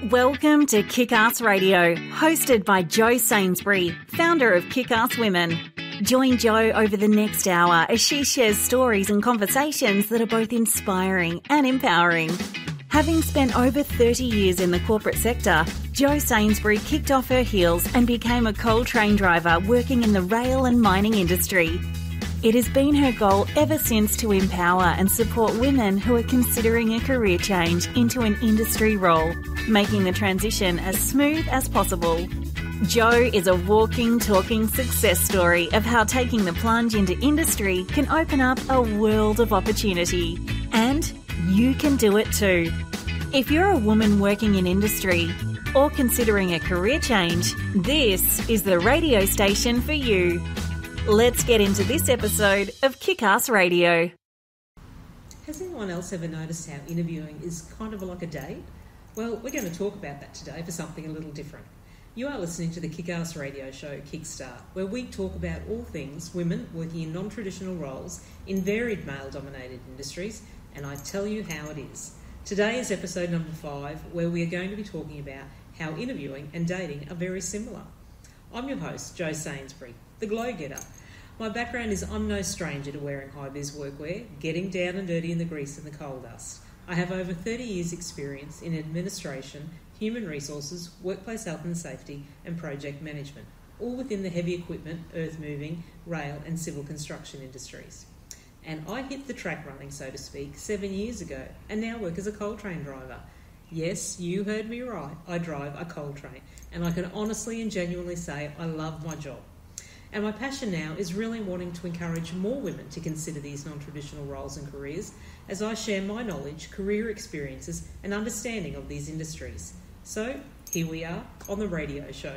Welcome to Kick-Ass Radio, hosted by Jo Sainsbury, founder of Kick-Ass Women. Join Jo over the next hour as she shares stories and conversations that are both inspiring and empowering. Having spent over 30 years in the corporate sector, Jo Sainsbury kicked off her heels and became a coal train driver working in the rail and mining industry. It has been her goal ever since to empower and support women who are considering a career change into an industry role, making the transition as smooth as possible. Jo is a walking, talking success story of how taking the plunge into industry can open up a world of opportunity. And you can do it too. If you're a woman working in industry or considering a career change, this is the radio station for you. Let's get into this episode of Kick-Ass Radio. Has anyone else ever noticed how interviewing is kind of like a date? Well, we're going to talk about that today for something a little different. You are listening to the Kick-Ass Radio show Kickstart, where we talk about all things women working in non-traditional roles in varied male-dominated industries, and I tell you how it is. Today is episode number 5, where we are going to be talking about how interviewing and dating are very similar. I'm your host, Jo Sainsbury, the Glow Getter. My background is I'm no stranger to wearing high-vis workwear, getting down and dirty in the grease and the coal dust. I have over 30 years' experience in administration, human resources, workplace health and safety, and project management, all within the heavy equipment, earth-moving, rail and civil construction industries. And I hit the track running, so to speak, 7 years ago, and now work as a coal train driver. Yes, you heard me right, I drive a coal train, and I can honestly and genuinely say I love my job. And my passion now is really wanting to encourage more women to consider these non-traditional roles and careers as I share my knowledge, career experiences and understanding of these industries. So here we are on the radio show.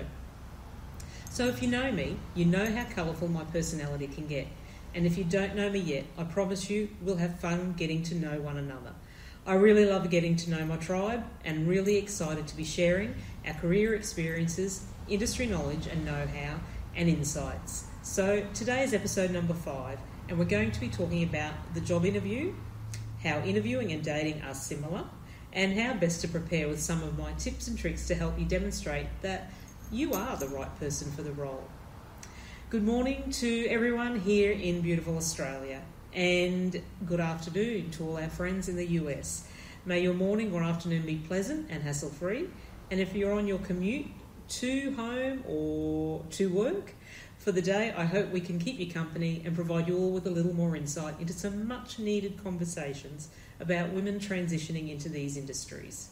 So if you know me, you know how colourful my personality can get. And if you don't know me yet, I promise you we'll have fun getting to know one another. I really love getting to know my tribe and really excited to be sharing our career experiences, industry knowledge and know-how and insights. So today is episode number 5 and we're going to be talking about the job interview, how interviewing and dating are similar, and how best to prepare with some of my tips and tricks to help you demonstrate that you are the right person for the role. Good morning to everyone here in beautiful Australia and good afternoon to all our friends in the US. May your morning or afternoon be pleasant and hassle-free, and if you're on your commute to home or to work for the day, I hope we can keep you company and provide you all with a little more insight into some much needed conversations about women transitioning into these industries.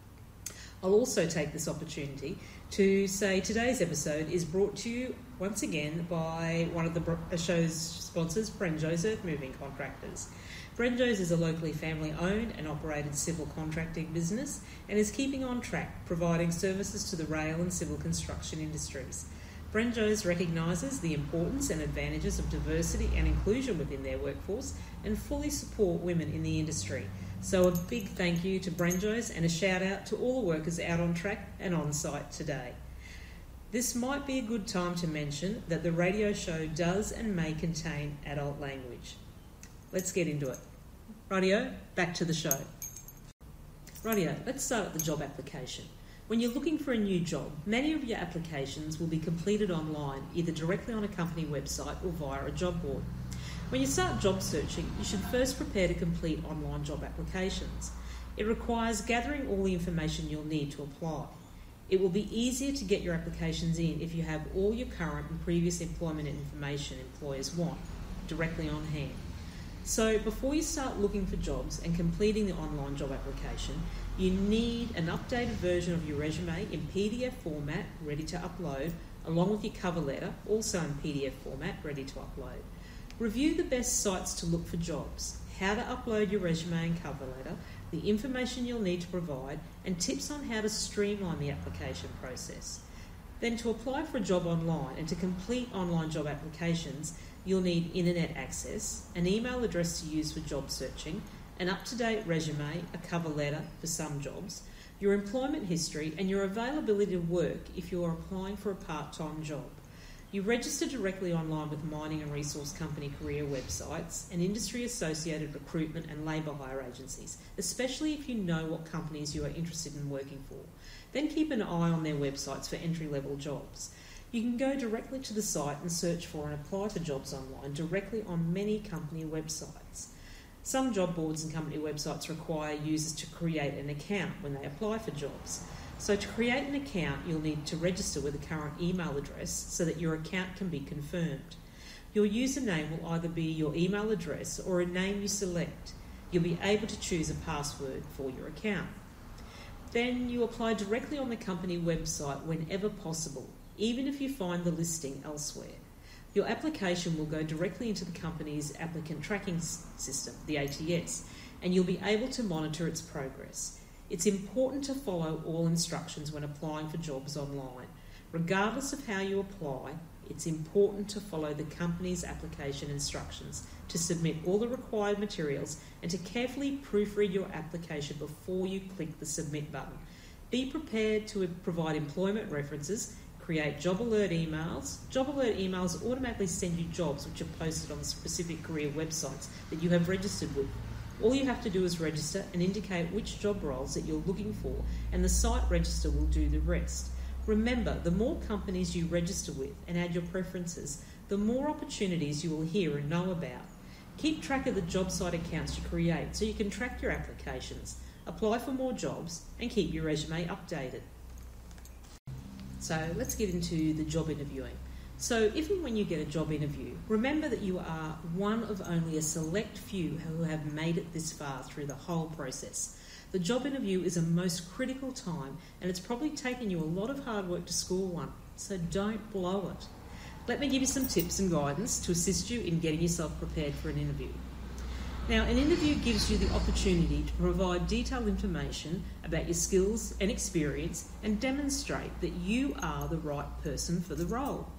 I'll also take this opportunity to say today's episode is brought to you once again by one of the show's sponsors, Brenjo's Earth Moving Contractors. Brenjo's is a locally family-owned and operated civil contracting business and is keeping on track, providing services to the rail and civil construction industries. Brenjo's recognises the importance and advantages of diversity and inclusion within their workforce and fully support women in the industry. So a big thank you to Brenjo's and a shout out to all the workers out on track and on site today. This might be a good time to mention that the radio show does and may contain adult language. Let's get into it. Rightio, back to the show. Rightio, let's start at the job application. When you're looking for a new job, many of your applications will be completed online, either directly on a company website or via a job board. When you start job searching, you should first prepare to complete online job applications. It requires gathering all the information you'll need to apply. It will be easier to get your applications in if you have all your current and previous employment information employers want directly on hand. So before you start looking for jobs and completing the online job application, you need an updated version of your resume in PDF format ready to upload, along with your cover letter, also in PDF format ready to upload. Review the best sites to look for jobs, how to upload your resume and cover letter, the information you'll need to provide, and tips on how to streamline the application process. Then to apply for a job online and to complete online job applications, you'll need internet access, an email address to use for job searching, an up-to-date resume, a cover letter for some jobs, your employment history and your availability to work if you're applying for a part-time job. You register directly online with mining and resource company career websites and industry-associated recruitment and labour hire agencies, especially if you know what companies you are interested in working for. Then keep an eye on their websites for entry-level jobs. You can go directly to the site and search for and apply for jobs online directly on many company websites. Some job boards and company websites require users to create an account when they apply for jobs. So to create an account, you'll need to register with a current email address so that your account can be confirmed. Your username will either be your email address or a name you select. You'll be able to choose a password for your account. Then you apply directly on the company website whenever possible, even if you find the listing elsewhere. Your application will go directly into the company's applicant tracking system, the ATS, and you'll be able to monitor its progress. It's important to follow all instructions when applying for jobs online. Regardless of how you apply, it's important to follow the company's application instructions, to submit all the required materials, and to carefully proofread your application before you click the submit button. Be prepared to provide employment references, create job alert emails. Job alert emails automatically send you jobs which are posted on specific career websites that you have registered with. All you have to do is register and indicate which job roles that you're looking for, and the site register will do the rest. Remember, the more companies you register with and add your preferences, the more opportunities you will hear and know about. Keep track of the job site accounts you create so you can track your applications, apply for more jobs, and keep your resume updated. So let's get into the job interviewing. So if and when you get a job interview, remember that you are one of only a select few who have made it this far through the whole process. The job interview is a most critical time, and it's probably taken you a lot of hard work to score one, so don't blow it. Let me give you some tips and guidance to assist you in getting yourself prepared for an interview. Now, an interview gives you the opportunity to provide detailed information about your skills and experience and demonstrate that you are the right person for the role.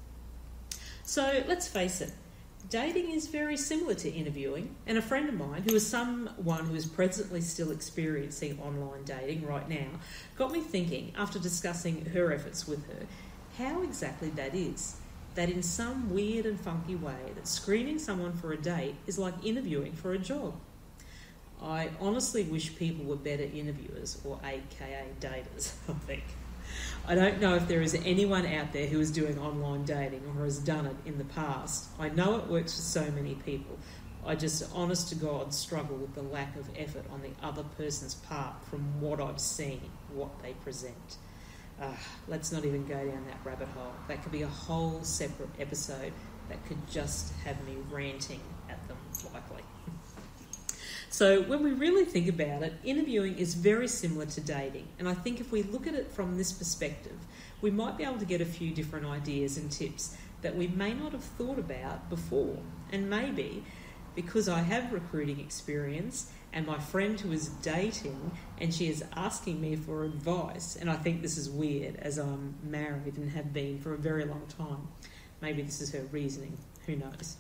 So let's face it, dating is very similar to interviewing, and a friend of mine, who is someone who is presently still experiencing online dating right now, got me thinking, after discussing her efforts with her, how exactly that is. That in some weird and funky way, that screening someone for a date is like interviewing for a job. I honestly wish people were better interviewers, or aka daters, I think. I don't know if there is anyone out there who is doing online dating or has done it in the past. I know it works for so many people. I just, honest to God, struggle with the lack of effort on the other person's part from what I've seen, what they present. Let's not even go down that rabbit hole. That could be a whole separate episode that could just have me ranting at them, likely. So when we really think about it, interviewing is very similar to dating. And I think if we look at it from this perspective, we might be able to get a few different ideas and tips that we may not have thought about before. And maybe because I have recruiting experience and my friend who is dating and she is asking me for advice, and I think this is weird as I'm married and have been for a very long time. Maybe this is her reasoning. Who knows?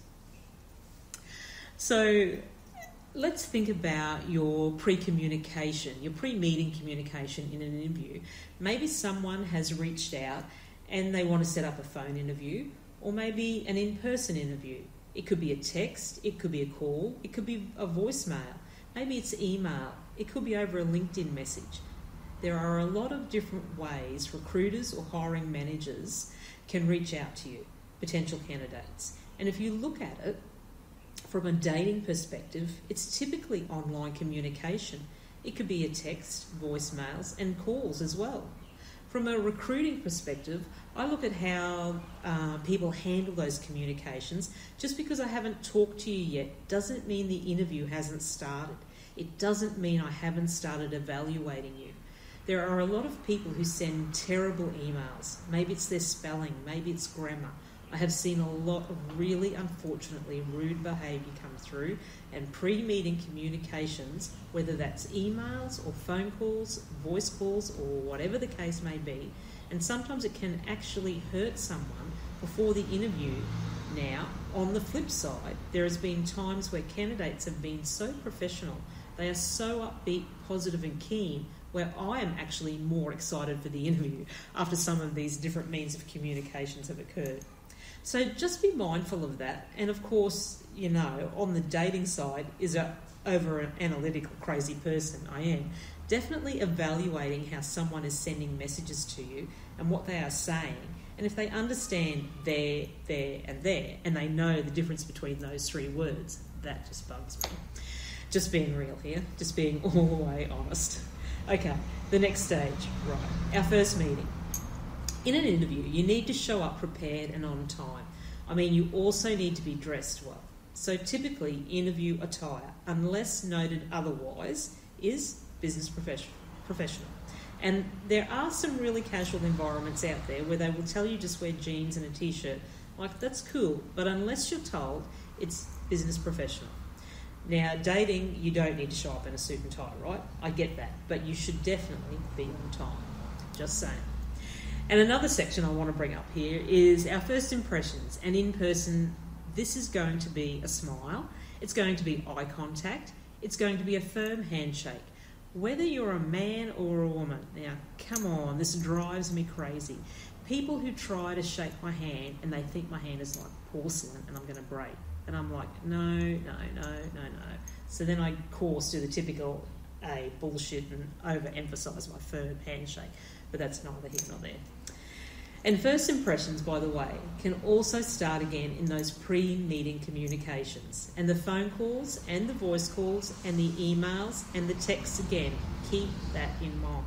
So let's think about your pre-communication, your pre-meeting communication in an interview. Maybe someone has reached out and they want to set up a phone interview, or maybe an in-person interview. It could be a text, it could be a call, it could be a voicemail, maybe it's email, it could be over a LinkedIn message. There are a lot of different ways recruiters or hiring managers can reach out to you, potential candidates. And if you look at it, from a dating perspective, it's typically online communication. It could be a text, voicemails, and calls as well. From a recruiting perspective, I look at how people handle those communications. Just because I haven't talked to you yet doesn't mean the interview hasn't started. It doesn't mean I haven't started evaluating you. There are a lot of people who send terrible emails. Maybe it's their spelling, maybe it's grammar. I have seen a lot of really, unfortunately, rude behaviour come through, and pre-meeting communications, whether that's emails or phone calls, voice calls, or whatever the case may be, and sometimes it can actually hurt someone before the interview. Now, on the flip side, there has been times where candidates have been so professional, they are so upbeat, positive and keen, where I am actually more excited for the interview after some of these different means of communications have occurred. So just be mindful of that. And of course, you know, on the dating side is a over an analytical crazy person I am, definitely evaluating how someone is sending messages to you and what they are saying. And if they understand there, and there, and they know the difference between those three words, that just bugs me. Just being real here, just being all the way honest. Okay, the next stage, right, our first meeting. In an interview, you need to show up prepared and on time. I mean, you also need to be dressed well. So typically, interview attire, unless noted otherwise, is business professional. And there are some really casual environments out there where they will tell you just wear jeans and a t-shirt. Like, that's cool, but unless you're told, it's business professional. Now, dating, you don't need to show up in a suit and tie, right? I get that, but you should definitely be on time. Just saying. And another section I want to bring up here is our first impressions. And in person, this is going to be a smile, it's going to be eye contact, it's going to be a firm handshake. Whether you're a man or a woman, now, come on, this drives me crazy. People who try to shake my hand and they think my hand is like porcelain and I'm going to break. And I'm like, no. So then I, of course, do the typical bullshit and overemphasise my firm handshake. But that's neither here nor there. And first impressions, by the way, can also start again in those pre-meeting communications. And the phone calls and the voice calls and the emails and the texts again. Keep that in mind.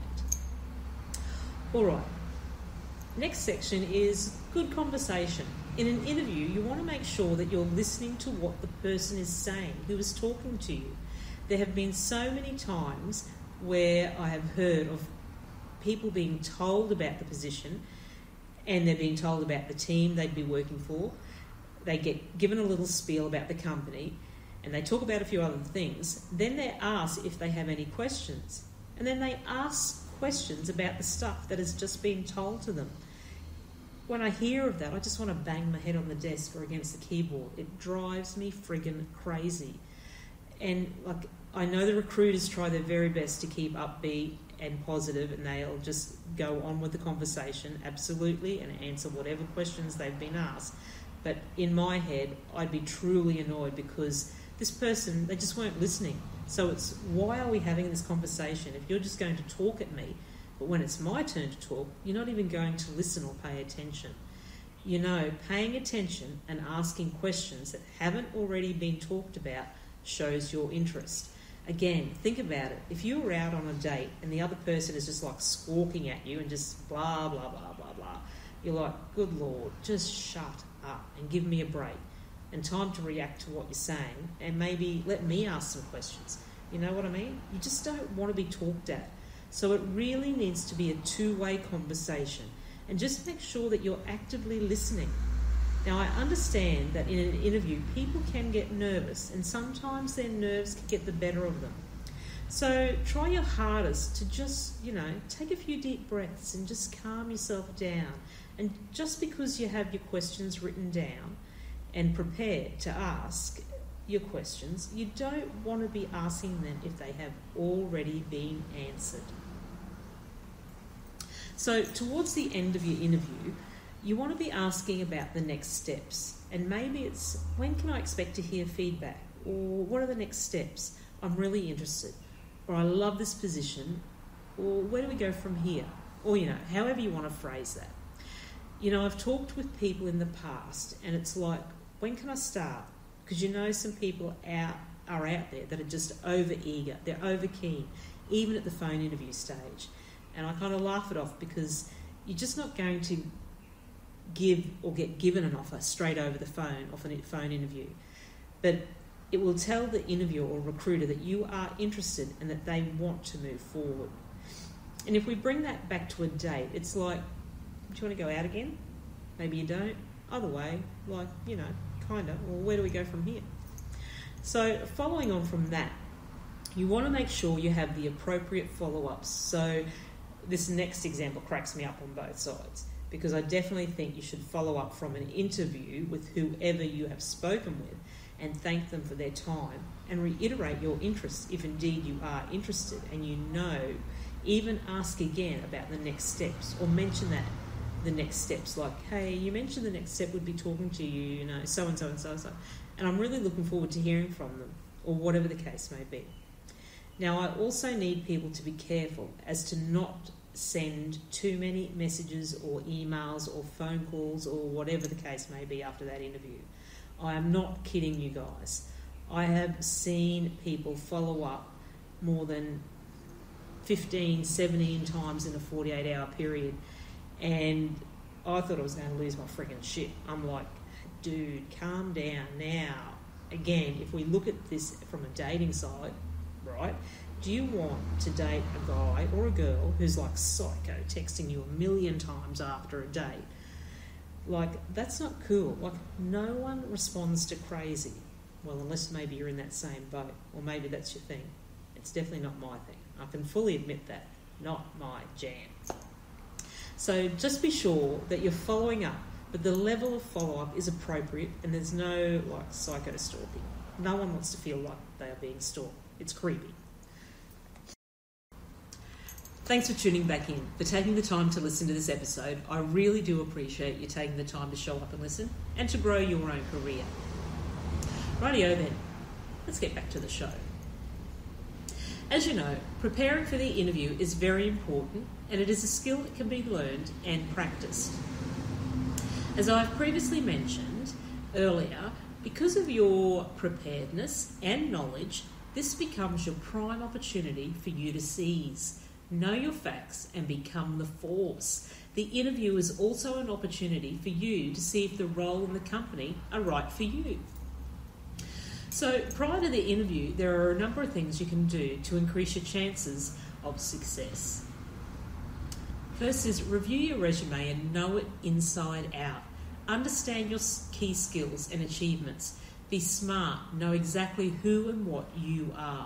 All right. Next section is good conversation. In an interview, you want to make sure that you're listening to what the person is saying, who is talking to you. There have been so many times where I have heard of people being told about the position and they're being told about the team they'd be working for. They get given a little spiel about the company and they talk about a few other things. Then they're asked if they have any questions. And then they ask questions about the stuff that has just been told to them. When I hear of that, I just want to bang my head on the desk or against the keyboard. It drives me friggin' crazy. And like, I know the recruiters try their very best to keep upbeat and positive, and they'll just go on with the conversation, absolutely, and answer whatever questions they've been asked. But in my head, I'd be truly annoyed because this person, they just weren't listening. So it's, why are we having this conversation if you're just going to talk at me, but when it's my turn to talk, you're not even going to listen or pay attention? You know, paying attention and asking questions that haven't already been talked about shows your interest. Again, think about it. If you were out on a date and the other person is just like squawking at you and just blah, blah, blah, blah, blah, you're like, good Lord, just shut up and give me a break and time to react to what you're saying and maybe let me ask some questions. You know what I mean? You just don't want to be talked at. So it really needs to be a two-way conversation. And just make sure that you're actively listening. Now, I understand that in an interview, people can get nervous, and sometimes their nerves can get the better of them. So try your hardest to just, take a few deep breaths and just calm yourself down. And just because you have your questions written down and prepared to ask your questions, you don't want to be asking them if they have already been answered. So towards the end of your interview, you want to be asking about the next steps. And maybe it's, when can I expect to hear feedback? Or what are the next steps? I'm really interested. Or I love this position. Or where do we go from here? Or, however you want to phrase that. I've talked with people in the past and it's like, when can I start? Because some people are out there that are just over-eager. They're over-keen, even at the phone interview stage. And I kind of laugh it off because you're just not going to give or get given an offer straight over the phone off a phone interview. But it will tell the interviewer or recruiter that you are interested and that they want to move forward. And if we bring that back to a date, it's like, do you want to go out again? Maybe you don't. Either way, kind of. Well, where do we go from here? So following on from that, you want to make sure you have the appropriate follow-ups. So this next example cracks me up on both sides, because I definitely think you should follow up from an interview with whoever you have spoken with and thank them for their time and reiterate your interest if indeed you are interested and even ask again about the next steps or mention that the next steps, like, hey, you mentioned the next step would be talking to you, so and so and so and so, and I'm really looking forward to hearing from them, or whatever the case may be. Now, I also need people to be careful as to not send too many messages or emails or phone calls or whatever the case may be after that interview. I am not kidding you guys. I have seen people follow up more than 15, 17 times in a 48-hour period, and I thought I was going to lose my friggin' shit. I'm like, dude, calm down now. Again, if we look at this from a dating side, right, do you want to date a guy or a girl who's like psycho, texting you 1,000,000 times after a date? Like, that's not cool. Like, no one responds to crazy. Well, unless maybe you're in that same boat, or maybe that's your thing. It's definitely not my thing. I can fully admit that. Not my jam. So just be sure that you're following up, but the level of follow-up is appropriate and there's no, like, psycho stalking. No one wants to feel like they are being stalked. It's creepy. Thanks for tuning back in, for taking the time to listen to this episode. I really do appreciate you taking the time to show up and listen and to grow your own career. Rightio then, let's get back to the show. As you know, preparing for the interview is very important, and it is a skill that can be learned and practiced. As I've previously mentioned earlier, because of your preparedness and knowledge, this becomes your prime opportunity for you to seize. Know your facts and become the force. The interview is also an opportunity for you to see if the role and the company are right for you. So prior to the interview, there are a number of things you can do to increase your chances of success. First is review your resume and know it inside out. Understand your key skills and achievements. Be smart. Know exactly who and what you are.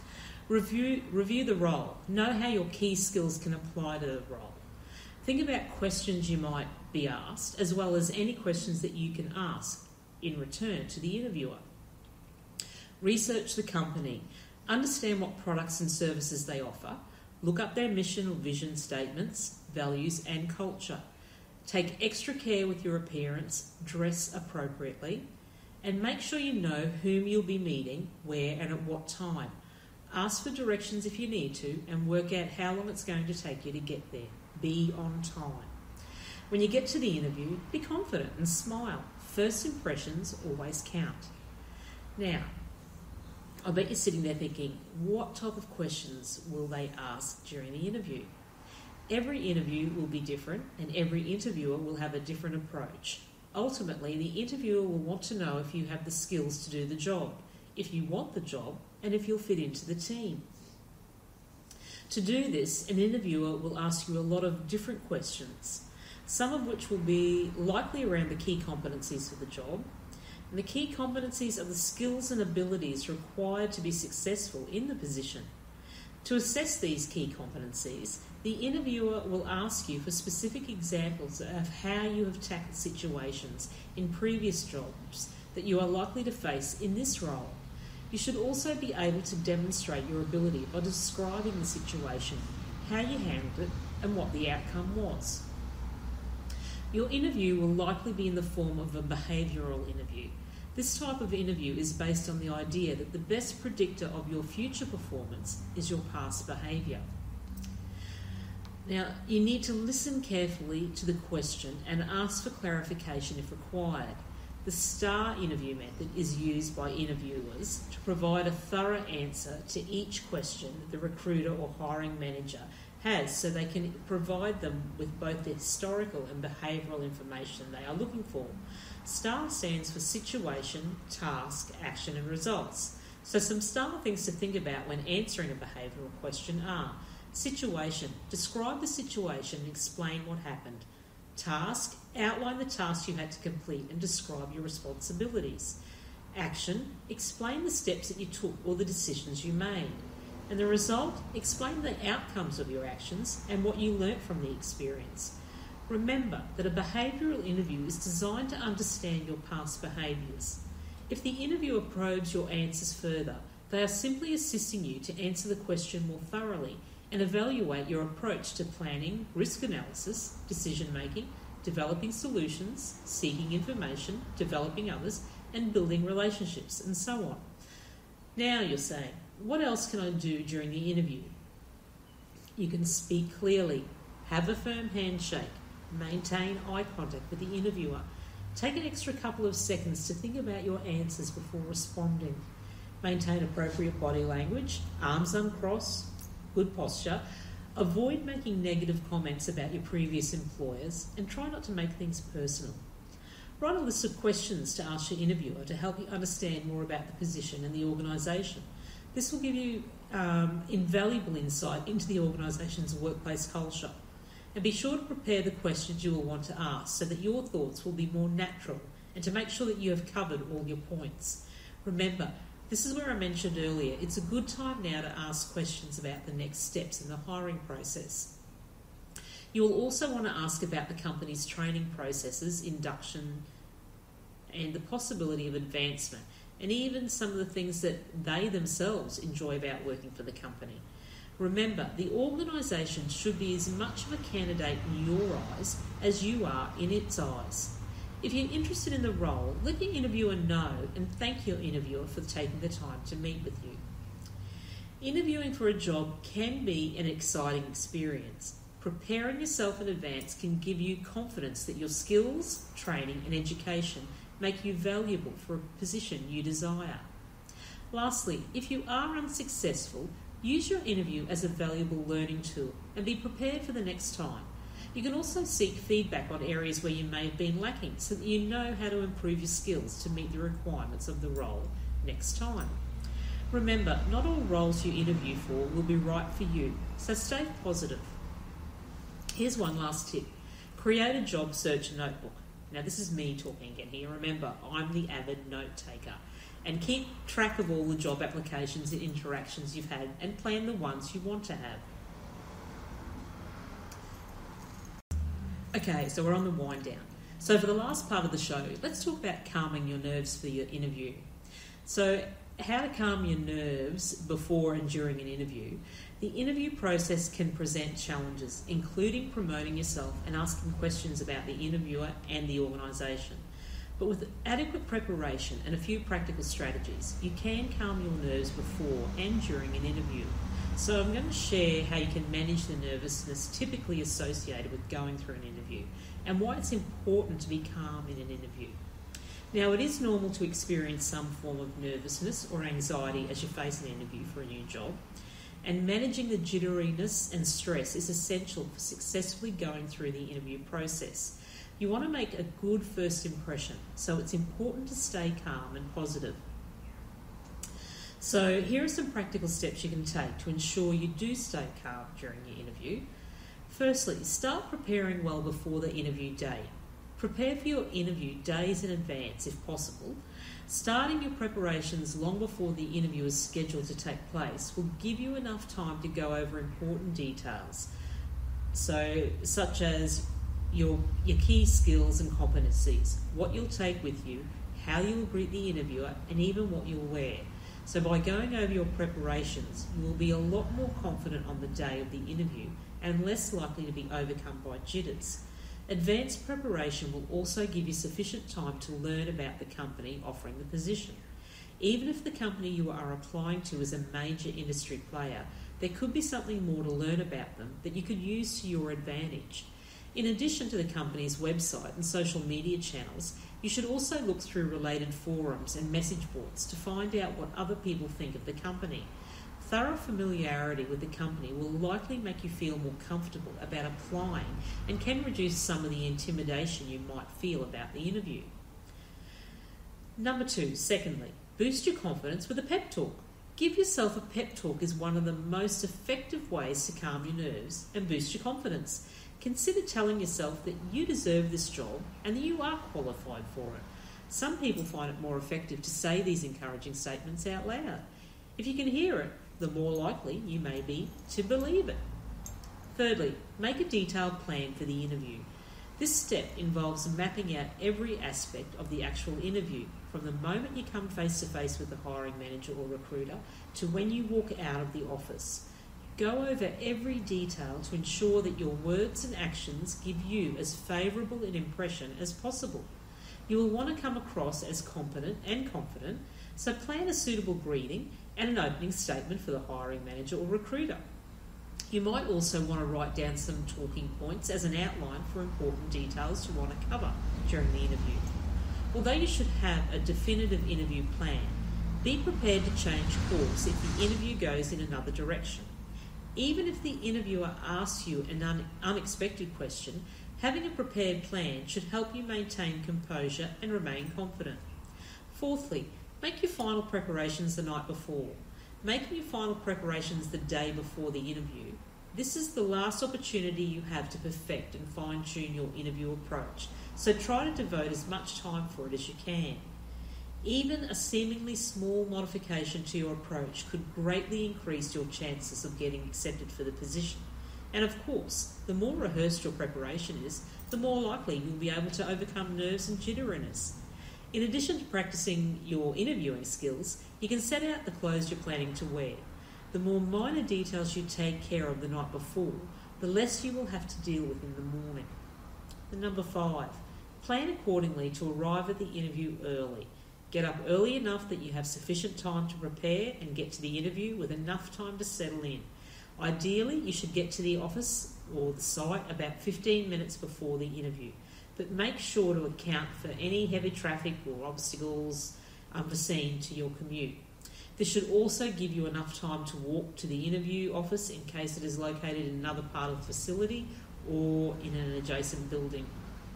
Review the role. Know how your key skills can apply to the role. Think about questions you might be asked, as well as any questions that you can ask in return to the interviewer. Research the company. Understand what products and services they offer. Look up their mission or vision statements, values and culture. Take extra care with your appearance. Dress appropriately. And make sure you know whom you'll be meeting, where and at what time. Ask for directions if you need to and work out how long it's going to take you to get there. Be on time. When you get to the interview, be confident and smile. First impressions always count. Now, I bet you're sitting there thinking, what type of questions will they ask during the interview? Every interview will be different and every interviewer will have a different approach. Ultimately, the interviewer will want to know if you have the skills to do the job, if you want the job, and if you'll fit into the team. To do this, an interviewer will ask you a lot of different questions, some of which will be likely around the key competencies for the job. And the key competencies are the skills and abilities required to be successful in the position. To assess these key competencies, the interviewer will ask you for specific examples of how you have tackled situations in previous jobs that you are likely to face in this role. You should also be able to demonstrate your ability by describing the situation, how you handled it, and what the outcome was. Your interview will likely be in the form of a behavioural interview. This type of interview is based on the idea that the best predictor of your future performance is your past behaviour. Now, you need to listen carefully to the question and ask for clarification if required. The STAR interview method is used by interviewers to provide a thorough answer to each question that the recruiter or hiring manager has, so they can provide them with both the historical and behavioural information they are looking for. STAR stands for situation, task, action and results. So some STAR things to think about when answering a behavioural question are: situation, describe the situation and explain what happened. Task, outline the task you had to complete and describe your responsibilities. Action, explain the steps that you took or the decisions you made. And the result, explain the outcomes of your actions and what you learnt from the experience. Remember that a behavioural interview is designed to understand your past behaviours. If the interviewer probes your answers further, they are simply assisting you to answer the question more thoroughly and evaluate your approach to planning, risk analysis, decision making, developing solutions, seeking information, developing others, and building relationships, and so on. Now you're saying, what else can I do during the interview? You can speak clearly, have a firm handshake, maintain eye contact with the interviewer. Take an extra couple of seconds to think about your answers before responding. Maintain appropriate body language, arms uncrossed, good posture. Avoid making negative comments about your previous employers and try not to make things personal. Write a list of questions to ask your interviewer to help you understand more about the position and the organisation. This will give you invaluable insight into the organisation's workplace culture. And be sure to prepare the questions you will want to ask so that your thoughts will be more natural and to make sure that you have covered all your points. Remember, this is where I mentioned earlier, it's a good time now to ask questions about the next steps in the hiring process. You will also want to ask about the company's training processes, induction, and the possibility of advancement, and even some of the things that they themselves enjoy about working for the company. Remember, the organisation should be as much of a candidate in your eyes as you are in its eyes. If you're interested in the role, let your interviewer know and thank your interviewer for taking the time to meet with you. Interviewing for a job can be an exciting experience. Preparing yourself in advance can give you confidence that your skills, training and education make you valuable for a position you desire. Lastly, if you are unsuccessful, use your interview as a valuable learning tool and be prepared for the next time. You can also seek feedback on areas where you may have been lacking so that you know how to improve your skills to meet the requirements of the role next time. Remember, not all roles you interview for will be right for you, so stay positive. Here's one last tip. Create a job search notebook. Now, this is me talking again here. Remember, I'm the avid note taker. And keep track of all the job applications and interactions you've had and plan the ones you want to have. Okay, so we're on the wind down. So for the last part of the show, let's talk about calming your nerves for your interview. So how to calm your nerves before and during an interview. The interview process can present challenges, including promoting yourself and asking questions about the interviewer and the organisation. But with adequate preparation and a few practical strategies, you can calm your nerves before and during an interview. So I'm going to share how you can manage the nervousness typically associated with going through an interview and why it's important to be calm in an interview. Now, it is normal to experience some form of nervousness or anxiety as you face an interview for a new job, and managing the jitteriness and stress is essential for successfully going through the interview process. You want to make a good first impression, so it's important to stay calm and positive. So here are some practical steps you can take to ensure you do stay calm during your interview. Firstly, start preparing well before the interview day. Prepare for your interview days in advance if possible. Starting your preparations long before the interview is scheduled to take place will give you enough time to go over important details, such as your key skills and competencies, what you'll take with you, how you'll greet the interviewer, and even what you'll wear. So by going over your preparations, you will be a lot more confident on the day of the interview and less likely to be overcome by jitters. Advanced preparation will also give you sufficient time to learn about the company offering the position. Even if the company you are applying to is a major industry player, there could be something more to learn about them that you could use to your advantage. In addition to the company's website and social media channels, you should also look through related forums and message boards to find out what other people think of the company. Thorough familiarity with the company will likely make you feel more comfortable about applying and can reduce some of the intimidation you might feel about the interview. Number 2, secondly, boost your confidence with a pep talk. Give yourself a pep talk is one of the most effective ways to calm your nerves and boost your confidence. Consider telling yourself that you deserve this job and that you are qualified for it. Some people find it more effective to say these encouraging statements out loud. If you can hear it, the more likely you may be to believe it. Thirdly, make a detailed plan for the interview. This step involves mapping out every aspect of the actual interview, from the moment you come face to face with the hiring manager or recruiter to when you walk out of the office. Go over every detail to ensure that your words and actions give you as favourable an impression as possible. You will want to come across as competent and confident, so plan a suitable greeting and an opening statement for the hiring manager or recruiter. You might also want to write down some talking points as an outline for important details you want to cover during the interview. Although you should have a definitive interview plan, be prepared to change course if the interview goes in another direction. Even if the interviewer asks you an unexpected question, having a prepared plan should help you maintain composure and remain confident. Fourthly, make your final preparations the night before. Making your final preparations the day before the interview. This is the last opportunity you have to perfect and fine-tune your interview approach, so try to devote as much time for it as you can. Even a seemingly small modification to your approach could greatly increase your chances of getting accepted for the position. And of course, the more rehearsed your preparation is, the more likely you'll be able to overcome nerves and jitteriness. In addition to practicing your interviewing skills, you can set out the clothes you're planning to wear. The more minor details you take care of the night before, the less you will have to deal with in the morning. And number 5, plan accordingly to arrive at the interview early. Get up early enough that you have sufficient time to prepare and get to the interview with enough time to settle in. Ideally, you should get to the office or the site about 15 minutes before the interview, but make sure to account for any heavy traffic or obstacles unforeseen to your commute. This should also give you enough time to walk to the interview office in case it is located in another part of the facility or in an adjacent building.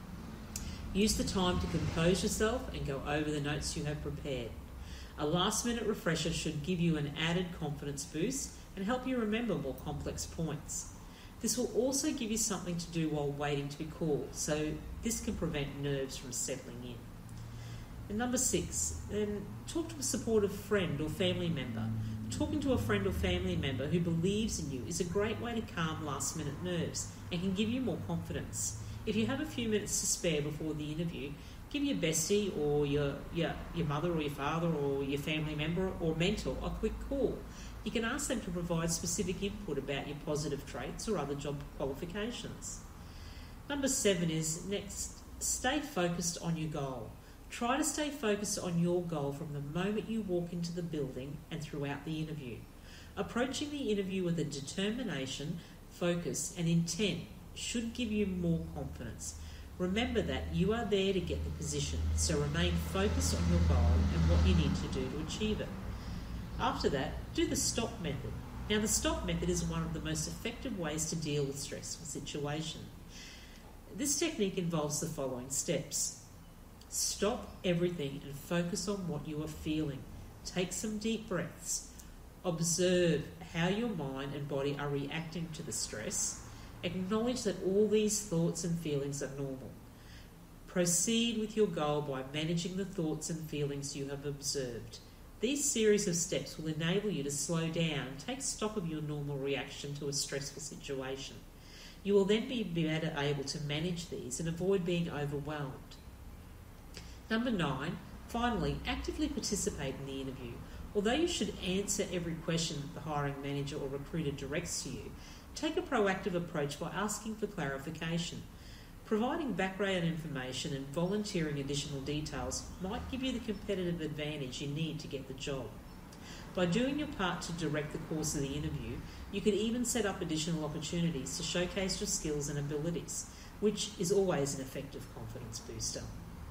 Use the time to compose yourself and go over the notes you have prepared. A last-minute refresher should give you an added confidence boost and help you remember more complex points. This will also give you something to do while waiting to be called, so this can prevent nerves from settling in. And number 6, then talk to a supportive friend or family member. Talking to a friend or family member who believes in you is a great way to calm last-minute nerves and can give you more confidence. If you have a few minutes to spare before the interview, give your bestie or your mother or your father or your family member or mentor a quick call. You can ask them to provide specific input about your positive traits or other job qualifications. Number 7 is next, stay focused on your goal. Try to stay focused on your goal from the moment you walk into the building and throughout the interview. Approaching the interview with a determination, focus and intent should give you more confidence. Remember that you are there to get the position, so remain focused on your goal and what you need to do to achieve it. After that, do the STOP method. Now, the STOP method is one of the most effective ways to deal with stressful situations. This technique involves the following steps. Stop everything and focus on what you are feeling. Take some deep breaths. Observe how your mind and body are reacting to the stress. Acknowledge that all these thoughts and feelings are normal. Proceed with your goal by managing the thoughts and feelings you have observed. These series of steps will enable you to slow down and take stock of your normal reaction to a stressful situation. You will then be better able to manage these and avoid being overwhelmed. Number 9, finally, actively participate in the interview. Although you should answer every question that the hiring manager or recruiter directs to you, take a proactive approach by asking for clarification. Providing background information and volunteering additional details might give you the competitive advantage you need to get the job. By doing your part to direct the course of the interview, you could even set up additional opportunities to showcase your skills and abilities, which is always an effective confidence booster.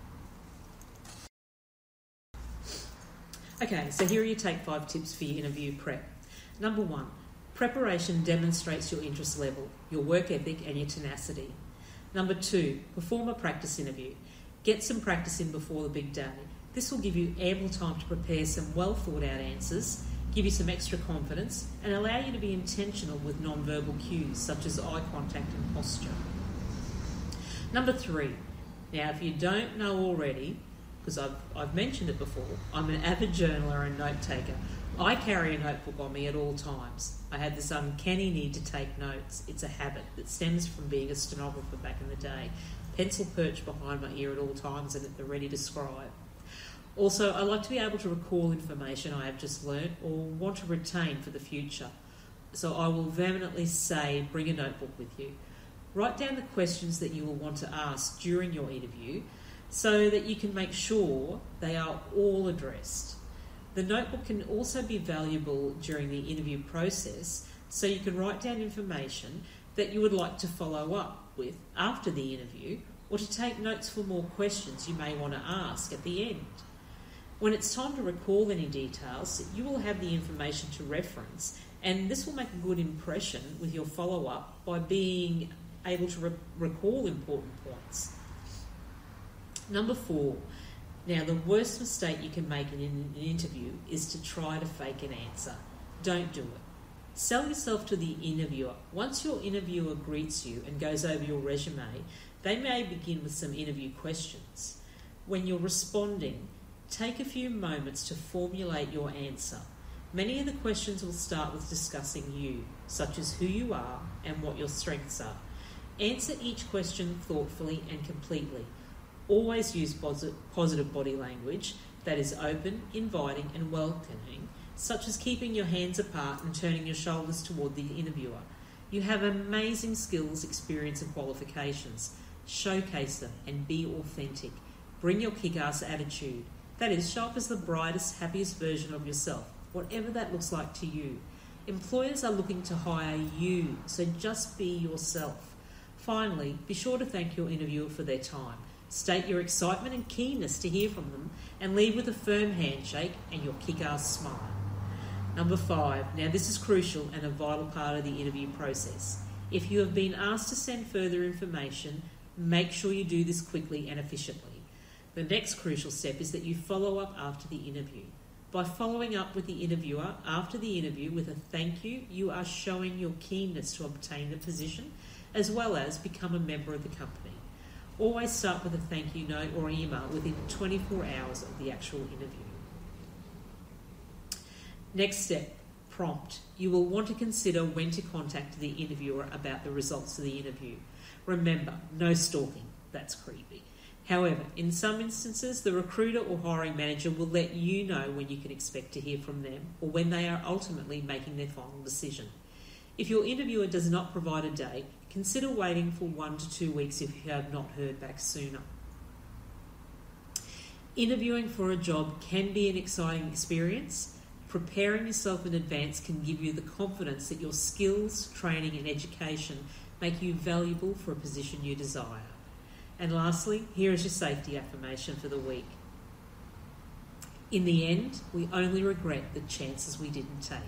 Okay, so here are your Take 5 tips for your interview prep. Number 1, preparation demonstrates your interest level, your work ethic and your tenacity. Number 2, perform a practice interview. Get some practice in before the big day. This will give you ample time to prepare some well thought out answers, give you some extra confidence and allow you to be intentional with non-verbal cues such as eye contact and posture. Number 3, now if you don't know already, because I've mentioned it before, I'm an avid journaler and note taker. I carry a notebook on me at all times. I have this uncanny need to take notes. It's a habit that stems from being a stenographer back in the day. Pencil perched behind my ear at all times and at the ready to scribe. Also, I like to be able to recall information I have just learnt or want to retain for the future. So I will vehemently say bring a notebook with you. Write down the questions that you will want to ask during your interview so that you can make sure they are all addressed. The notebook can also be valuable during the interview process, so you can write down information that you would like to follow up with after the interview, or to take notes for more questions you may want to ask at the end. When it's time to recall any details, you will have the information to reference, and this will make a good impression with your follow-up by being able to recall important points. Number 4. Now, the worst mistake you can make in an interview is to try to fake an answer. Don't do it. Sell yourself to the interviewer. Once your interviewer greets you and goes over your resume, they may begin with some interview questions. When you're responding, take a few moments to formulate your answer. Many of the questions will start with discussing you, such as who you are and what your strengths are. Answer each question thoughtfully and completely. Always use positive body language that is open, inviting and welcoming, such as keeping your hands apart and turning your shoulders toward the interviewer. You have amazing skills, experience and qualifications. Showcase them and be authentic. Bring your kick-ass attitude. That is, show up as the brightest, happiest version of yourself, whatever that looks like to you. Employers are looking to hire you, so just be yourself. Finally, be sure to thank your interviewer for their time. State your excitement and keenness to hear from them, and leave with a firm handshake and your kick-ass smile. Number 5. Now this is crucial and a vital part of the interview process. If you have been asked to send further information, make sure you do this quickly and efficiently. The next crucial step is that you follow up after the interview. By following up with the interviewer after the interview with a thank you, you are showing your keenness to obtain the position as well as become a member of the company. Always start with a thank you note or email within 24 hours of the actual interview. Next step, prompt. You will want to consider when to contact the interviewer about the results of the interview. Remember, no stalking. That's creepy. However, in some instances, the recruiter or hiring manager will let you know when you can expect to hear from them or when they are ultimately making their final decision. If your interviewer does not provide a date, consider waiting for 1 to 2 weeks if you have not heard back sooner. Interviewing for a job can be an exciting experience. Preparing yourself in advance can give you the confidence that your skills, training and education make you valuable for a position you desire. And lastly, here is your safety affirmation for the week. In the end, we only regret the chances we didn't take.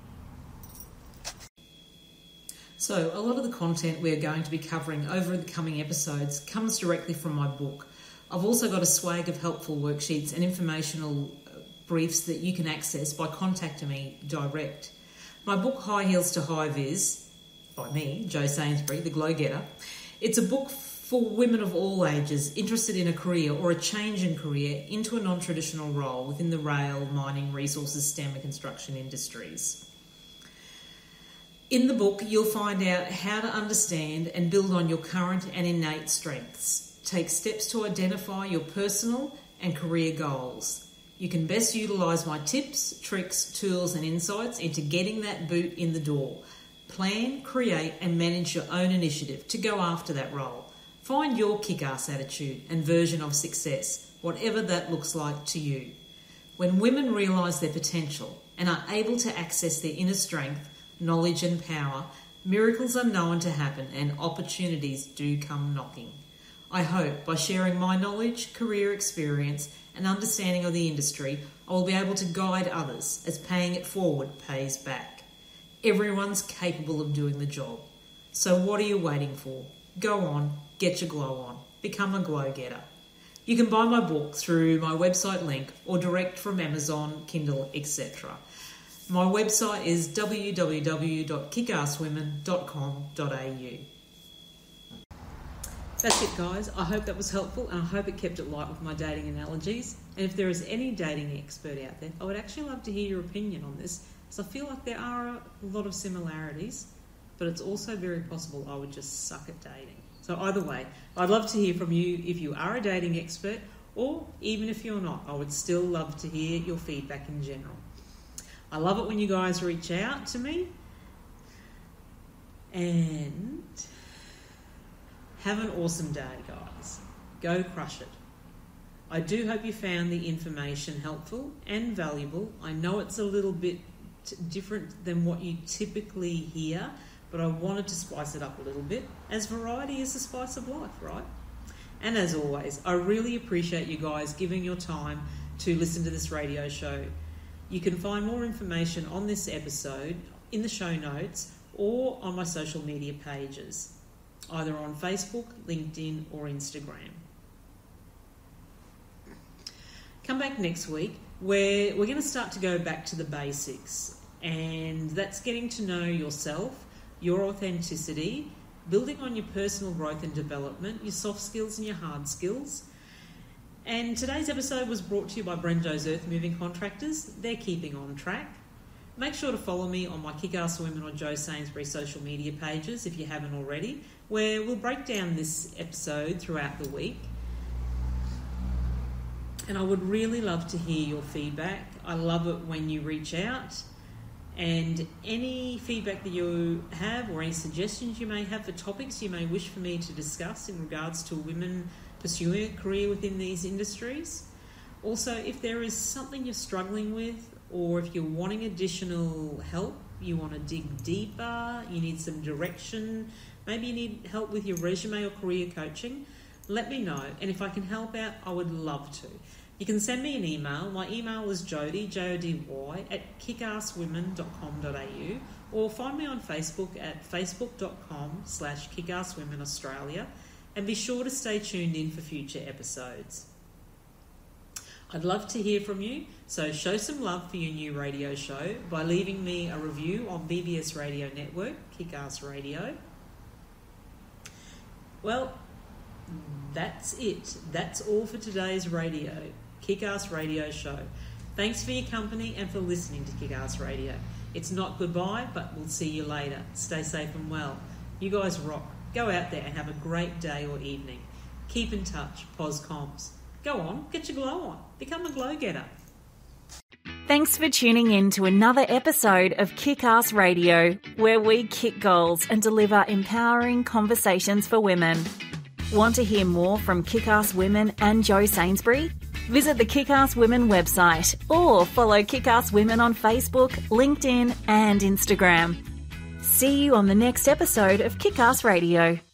So, a lot of the content we're going to be covering over the coming episodes comes directly from my book. I've also got a swag of helpful worksheets and informational briefs that you can access by contacting me direct. My book, High Heels to High Vis, by me, Jo Sainsbury, the Glow Getter, it's a book for women of all ages interested in a career or a change in career into a non-traditional role within the rail, mining, resources, STEM and construction industries. In the book, you'll find out how to understand and build on your current and innate strengths. Take steps to identify your personal and career goals. You can best utilise my tips, tricks, tools and insights into getting that boot in the door. Plan, create and manage your own initiative to go after that role. Find your kick-ass attitude and version of success, whatever that looks like to you. When women realise their potential and are able to access their inner strength, knowledge and power, miracles are known to happen and opportunities do come knocking. I hope by sharing my knowledge, career experience and understanding of the industry, I will be able to guide others as paying it forward pays back. Everyone's capable of doing the job. So what are you waiting for? Go on, get your glow on, become a glow getter. You can buy my book through my website link or direct from Amazon, Kindle, etc. My website is www.kickasswomen.com.au. That's it, guys. I hope that was helpful and I hope it kept it light with my dating analogies. And if there is any dating expert out there, I would actually love to hear your opinion on this, because I feel like there are a lot of similarities, but it's also very possible I would just suck at dating. So either way, I'd love to hear from you if you are a dating expert, or even if you're not. I would still love to hear your feedback in general. I love it when you guys reach out to me, And have an awesome day, guys. Go crush it. I do hope you found the information helpful and valuable. I know it's a little bit different than what you typically hear, but I wanted to spice it up a little bit, as variety is the spice of life, right? And as always, I really appreciate you guys giving your time to listen to this radio show. You can find more information on this episode in the show notes or on my social media pages, either on Facebook, LinkedIn or Instagram. Come back next week where we're going to start to go back to the basics, and that's getting to know yourself, your authenticity, building on your personal growth and development, your soft skills and your hard skills. And today's episode was brought to you by Brenjo's Earth Moving Contractors. They're keeping on track. Make sure to follow me on my Kick-Ass Women or Joe Sainsbury social media pages if you haven't already, where we'll break down this episode throughout the week. And I would really love to hear your feedback. I love it when you reach out. And any feedback that you have or any suggestions you may have for topics you may wish for me to discuss in regards to women pursuing a career within these industries. Also, if there is something you're struggling with, or if you're wanting additional help, you want to dig deeper, you need some direction, maybe you need help with your resume or career coaching, let me know. And if I can help out, I would love to. You can send me an email. My email is Jody, Jody, at kickasswomen.com.au, or find me on Facebook at facebook.com/kickasswomenaustralia, and be sure to stay tuned in for future episodes. I'd love to hear from you, so show some love for your new radio show by leaving me a review on BBS Radio Network, Kick-Ass Radio. Well, that's it. That's all for today's Kick-Ass Radio show. Thanks for your company and for listening to Kick-Ass Radio. It's not goodbye, but we'll see you later. Stay safe and well. You guys rock. Go out there and have a great day or evening. Keep in touch, POSComms. Go on, get your glow on. Become a glow-getter. Thanks for tuning in to another episode of Kick-Ass Radio, where we kick goals and deliver empowering conversations for women. Want to hear more from Kick-Ass Women and Joe Sainsbury? Visit the Kick-Ass Women website or follow Kick-Ass Women on Facebook, LinkedIn and Instagram. See you on the next episode of Kick-Ass Radio.